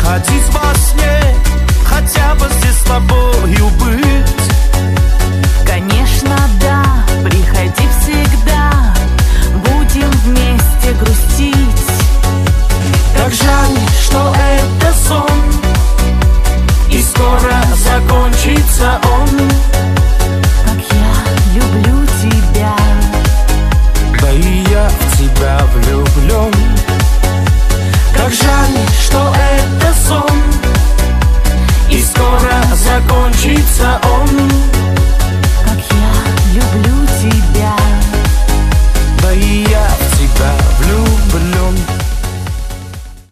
приходить во сне, хотя бы здесь с тобою быть. Конечно, да, приходи всегда, будем вместе грустить. Как жаль, что это сон, и скоро закончится он. Как я люблю тебя, да и я в тебя влюблен. Как жаль, что это сон, и скоро закончится он.